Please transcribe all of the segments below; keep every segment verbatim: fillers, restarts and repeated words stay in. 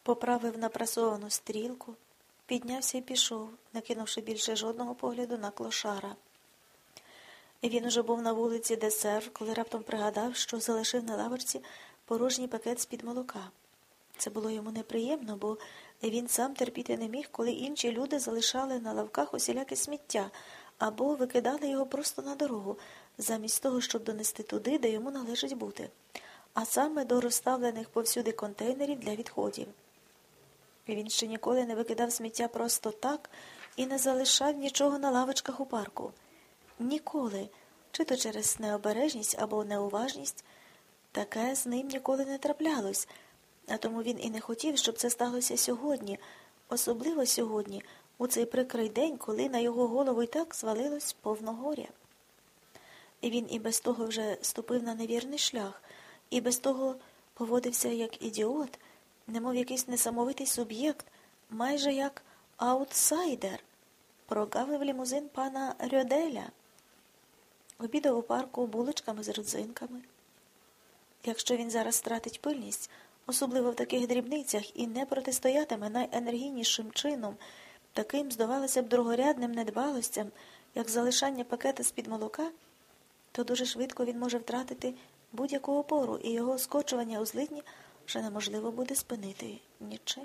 Поправив напрасовану стрілку, піднявся і пішов, не кинувши більше жодного погляду на клошара. Він уже був на вулиці Десер, коли раптом пригадав, що залишив на лавочці порожній пакет з-під молока. Це було йому неприємно, бо він сам терпіти не міг, коли інші люди залишали на лавках усіляке сміття або викидали його просто на дорогу, замість того, щоб донести туди, де йому належить бути, а саме до розставлених повсюди контейнерів для відходів. Він ще ніколи не викидав сміття просто так і не залишав нічого на лавочках у парку. Ніколи, чи то через необережність або неуважність, таке з ним ніколи не траплялось, а тому він і не хотів, щоб це сталося сьогодні, особливо сьогодні, у цей прикрий день, коли на його голову і так звалилось повно горя. І він і без того вже ступив на невірний шлях, і без того поводився як ідіот, немов якийсь несамовитий суб'єкт, майже як аутсайдер. Прогавив лімузин пана Рьоделя. Обідав у парку булочками з родзинками. Якщо він зараз стратить пильність, особливо в таких дрібницях, і не протистоятиме найенергійнішим чином, таким, здавалося б, другорядним недбалостям, як залишання пакета з-під молока, то дуже швидко він може втратити будь-яку опору, і його скочування у злидні вже неможливо буде спинити нічим.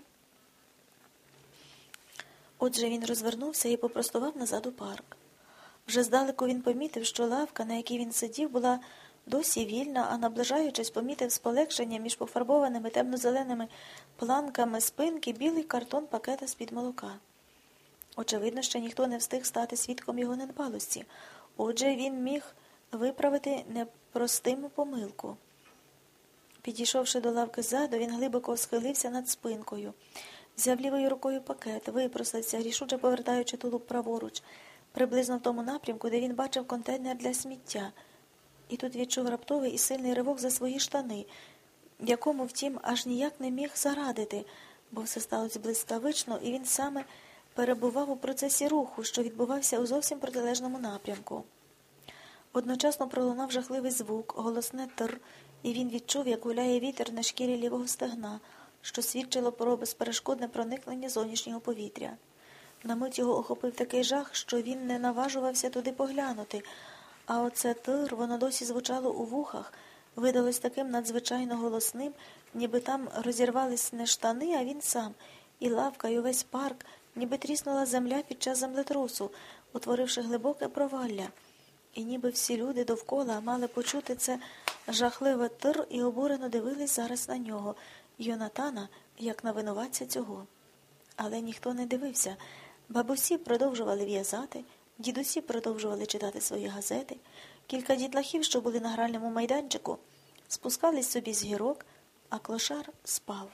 Отже, він розвернувся і попростував назад у парк. Вже здалеку він помітив, що лавка, на якій він сидів, була досі вільна, а наближаючись, помітив з полегшенням між пофарбованими темно-зеленими планками спинки білий картон пакета з-під молока. Очевидно, ще ніхто не встиг стати свідком його недбалості. Отже, він міг виправити непростиму помилку. Підійшовши до лавки ззаду, він глибоко схилився над спинкою. Взяв лівою рукою пакет, випростався, рішуче повертаючи тулуб праворуч, приблизно в тому напрямку, де він бачив контейнер для сміття. І тут відчув раптовий і сильний ривок за свої штани, якому, втім, аж ніяк не міг зарадити, бо все сталося блискавично, і він саме перебував у процесі руху, що відбувався у зовсім протилежному напрямку. Одночасно пролунав жахливий звук, голосне «тр», і він відчув, як гуляє вітер на шкірі лівого стегна, що свідчило про безперешкодне проникнення зовнішнього повітря. На мить його охопив такий жах, що він не наважувався туди поглянути, а оце «тр», воно досі звучало у вухах, видалось таким надзвичайно голосним, ніби там розірвались не штани, а він сам, і лавка, і увесь парк, ніби тріснула земля під час землетрусу, утворивши глибоке провалля. І ніби всі люди довкола мали почути це жахливе «тр» і обурено дивились зараз на нього, Йонатана, як на винуватця цього. Але ніхто не дивився. Бабусі продовжували в'язати, дідусі продовжували читати свої газети, кілька дітлахів, що були на гральному майданчику, спускались собі з гірок, а клошар спав.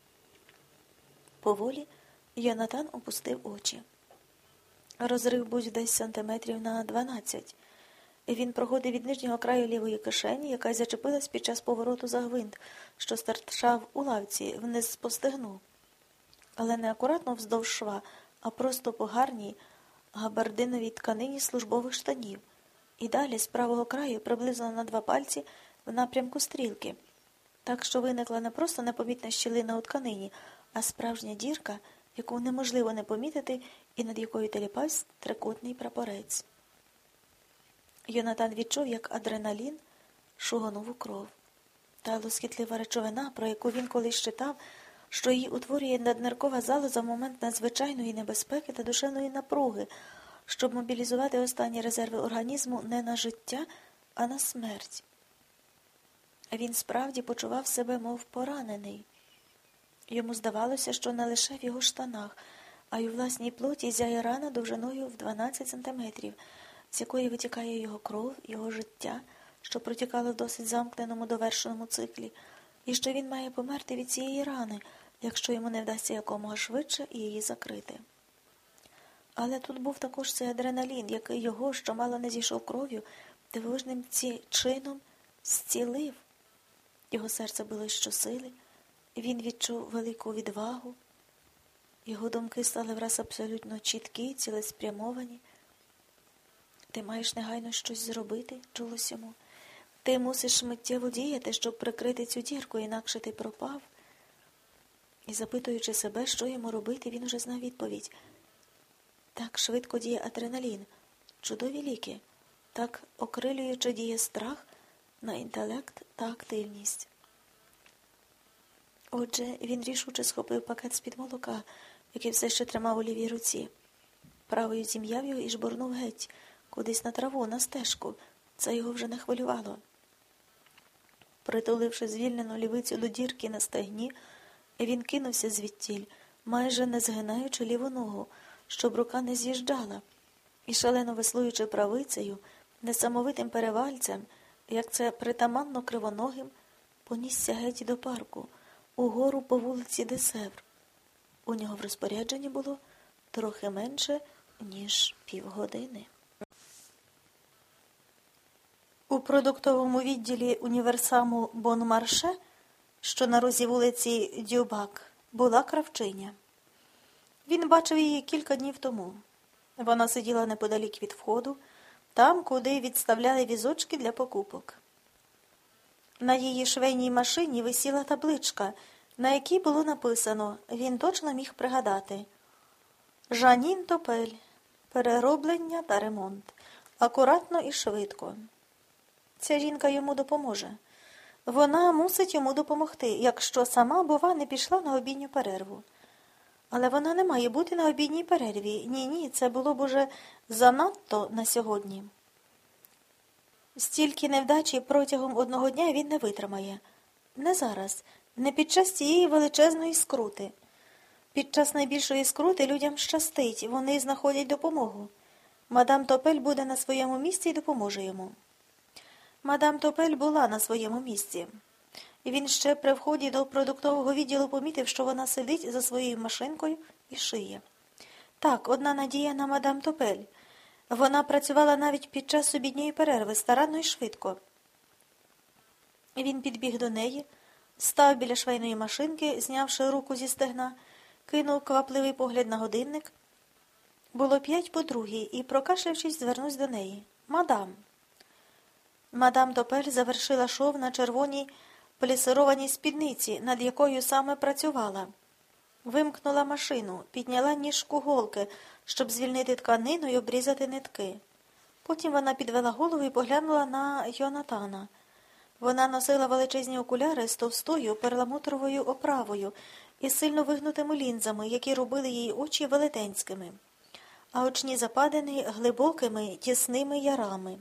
Поволі Йонатан опустив очі. Розрив був десь сантиметрів на дванадцять. Він проходив від нижнього краю лівої кишені, яка зачепилась під час повороту за гвинт, що стирчав у лавці вниз по стегну. Але не акуратно вздовж шва, а просто по гарній габардиновій тканині службових штанів. І далі з правого краю приблизно на два пальці в напрямку стрілки. Так що виникла не просто непомітна щілина у тканині, а справжня дірка, яку неможливо не помітити і над якою теліпався трикутний прапорець. Йонатан відчув, як адреналін шуганув у кров. Та лоскітлива речовина, про яку він колись читав, що її утворює надниркова залоза в момент надзвичайної небезпеки та душевної напруги, щоб мобілізувати останні резерви організму не на життя, а на смерть. Він справді почував себе, мов поранений. Йому здавалося, що не лише в його штанах, а й у власній плоті зяє рана довжиною в дванадцять сантиметрів, з якої витікає його кров, його життя, що протікало в досить замкненому довершеному циклі, і що він має померти від цієї рани, якщо йому не вдасться якомога швидше її закрити. Але тут був також цей адреналін, який його, що мало не зійшов кров'ю, дивовижним ці чином зцілив. Його серце билось щосили, він відчув велику відвагу, його думки стали враз абсолютно чіткі, цілеспрямовані. Ти маєш негайно щось зробити, чулось йому. Ти мусиш миттєво діяти, щоб прикрити цю дірку, інакше ти пропав. І, запитуючи себе, що йому робити, він уже знав відповідь. Так швидко діє адреналін, чудові ліки, так окрилюючи діє страх на інтелект та активність. Отже, він рішуче схопив пакет з-під молока, який все ще тримав у лівій руці. Правою зім'яв його і жбурнув геть, кудись на траву, на стежку. Це його вже не хвилювало. Притуливши звільнену лівицю до дірки на стегні, він кинувся звідтіль, майже не згинаючи ліву ногу, щоб рука не з'їжджала, і, шалено веслуючи правицею, несамовитим перевальцем, як це притаманно кривоногим, понісся геть до парку, угору по вулиці Десевр. У нього в розпорядженні було трохи менше, ніж півгодини. У продуктовому відділі універсаму Бон-Марше, що на розі вулиці Дюбак, була кравчиня. Він бачив її кілька днів тому. Вона сиділа неподалік від входу, там, куди відставляли візочки для покупок. На її швейній машині висіла табличка, на якій було написано, він точно міг пригадати: «Жанін Топель. Перероблення та ремонт. Акуратно і швидко». Ця жінка йому допоможе. Вона мусить йому допомогти, якщо сама, бува, не пішла на обідню перерву. Але вона не має бути на обідній перерві. Ні-ні, це було б уже занадто на сьогодні. Стільки невдачі протягом одного дня він не витримає. Не зараз, не під час цієї величезної скрути. Під час найбільшої скрути людям щастить, вони знаходять допомогу. Мадам Топель буде на своєму місці і допоможе йому. Мадам Топель була на своєму місці. І він ще при вході до продуктового відділу помітив, що вона сидить за своєю машинкою і шиє. Так, одна надія на мадам Топель. Вона працювала навіть під час обідньої перерви, старанно і швидко. Він підбіг до неї, став біля швейної машинки, знявши руку зі стегна, кинув квапливий погляд на годинник. Було п'ять по другій, і, прокашлявшись, звернувся до неї. «Мадам». Мадам Топель завершила шов на червоній плісированій спідниці, над якою саме працювала. Вимкнула машину, підняла ніжку голки, щоб звільнити тканину і обрізати нитки. Потім вона підвела голову і поглянула на Йонатана. Вона носила величезні окуляри з товстою перламутровою оправою і сильно вигнутими лінзами, які робили її очі велетенськими, а очні западини глибокими, тісними ярами.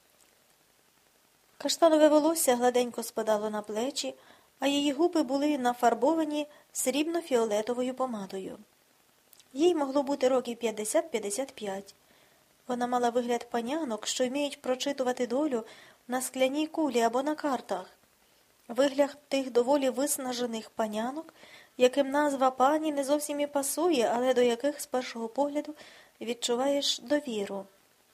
Каштанове волосся гладенько спадало на плечі, а її губи були нафарбовані срібно-фіолетовою помадою. Їй могло бути років п'ятдесят-п'ятдесят п'ять. Вона мала вигляд панянок, що вміють прочитувати долю на скляній кулі або на картах. Вигляд тих доволі виснажених панянок, яким назва пані не зовсім і пасує, але до яких з першого погляду відчуваєш довіру.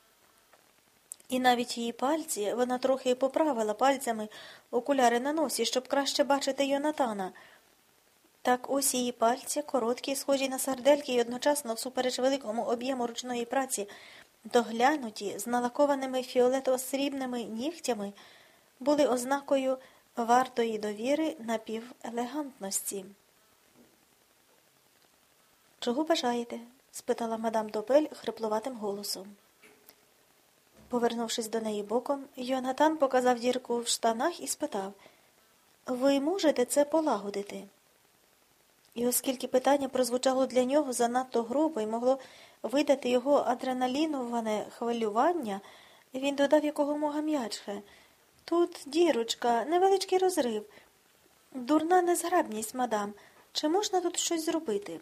І навіть її пальці, вона трохи поправила пальцями окуляри на носі, щоб краще бачити Йонатана. Так ось її пальці, короткі, схожі на сардельки і одночасно, всупереч великому об'єму ручної праці, доглянуті, з налакованими фіолетово-срібними нігтями, були ознакою вартої довіри напівелегантності. «Чого бажаєте?» – спитала мадам Топель хриплуватим голосом. Повернувшись до неї боком, Йонатан показав дірку в штанах і спитав: «Ви можете це полагодити?» І оскільки питання прозвучало для нього занадто грубо і могло видати його адреналіноване хвилювання, він додав якомога м'яче: «Тут дірочка, невеличкий розрив. Дурна незграбність, мадам. Чи можна тут щось зробити?»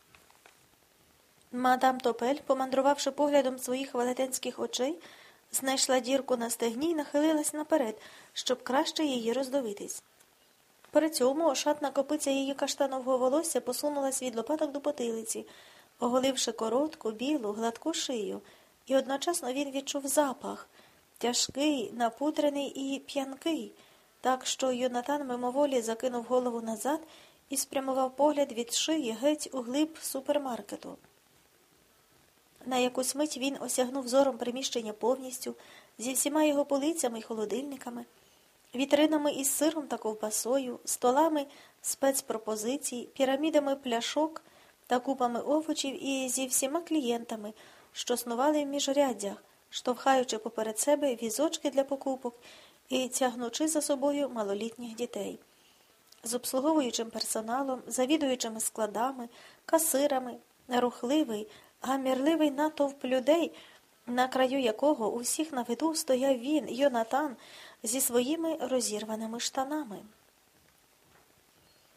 Мадам Топель, помандрувавши поглядом своїх велетенських очей, знайшла дірку на стегні і нахилилась наперед, щоб краще її роздивитись. При цьому шатна копиця її каштанового волосся посунулась від лопаток до потилиці, оголивши коротку, білу, гладку шию, і одночасно він відчув запах, тяжкий, напудрений і п'янкий, так що Йонатан мимоволі закинув голову назад і спрямував погляд від шиї геть у глиб супермаркету. На якусь мить він осягнув зором приміщення повністю, зі всіма його полицями й холодильниками, вітринами із сиром та ковбасою, столами спецпропозицій, пірамідами пляшок та купами овочів і зі всіма клієнтами, що снували в міжряддях, штовхаючи поперед себе візочки для покупок і тягнучи за собою малолітніх дітей. З обслуговуючим персоналом, завідуючими складами, касирами, рухливий, гамірливий натовп людей, на краю якого у всіх на виду стояв він, Йонатан, зі своїми розірваними штанами.